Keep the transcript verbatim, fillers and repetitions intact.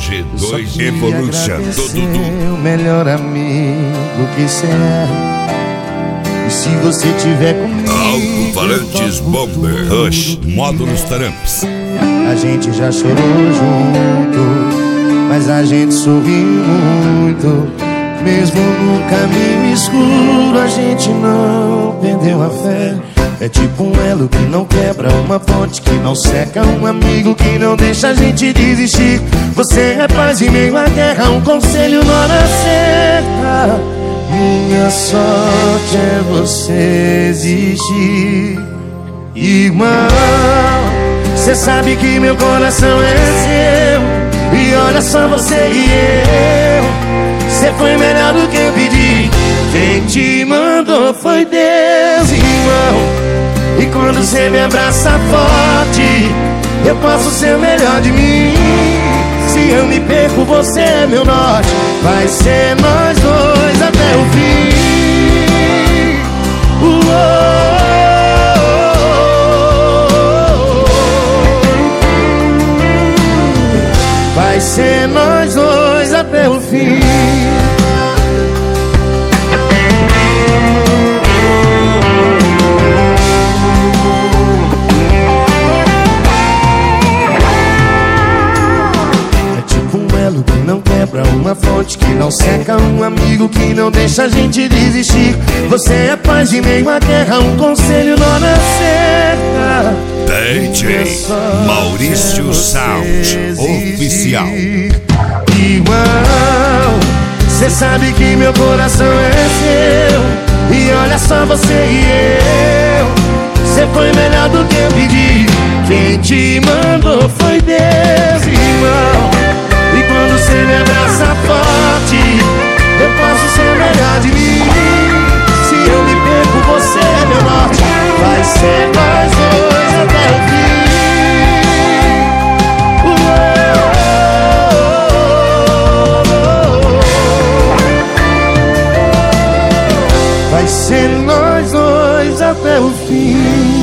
G dois Evolution do Dudu. O melhor amigo que cê é. E se você tiver comigo, Alto-falantes Bomber Rush Módulos Taramps. a gente já chorou junto, mas a gente sorriu muito. Mesmo no caminho escuro, a gente não perdeu a fé. É tipo um elo que não quebra, uma fonte que não seca, um amigo que não deixa a gente desistir. Você é paz em meio à guerra, um conselho na hora certa. Minha sorte é você existir. Irmão, cê sabe que meu coração é seu, e olha só você e eu, cê foi melhor do que eu pedi. Quem te mandou foi Deus, irmão. E quando cê me abraça forte, eu posso ser o melhor de mim. Se eu me perco, você é meu norte. Vai ser nós dois até o fim. Uou. Vai ser nós dois até o fim. Não quebra, uma fonte que não seca, um amigo que não deixa a gente desistir. Você é paz em meio à guerra, um conselho na hora certa. D J Maurício Sound Oficial. Irmão, cê sabe que meu coração é seu, e olha só você e eu, cê foi melhor do que eu pedi. Quem te mandou foi Deus, irmão. E quando cê me abraça forte, eu posso ser o melhor de mim. Se eu me perco, você é meu norte. Vai ser nós dois até o fim. Uou. Vai ser nós dois até o fim.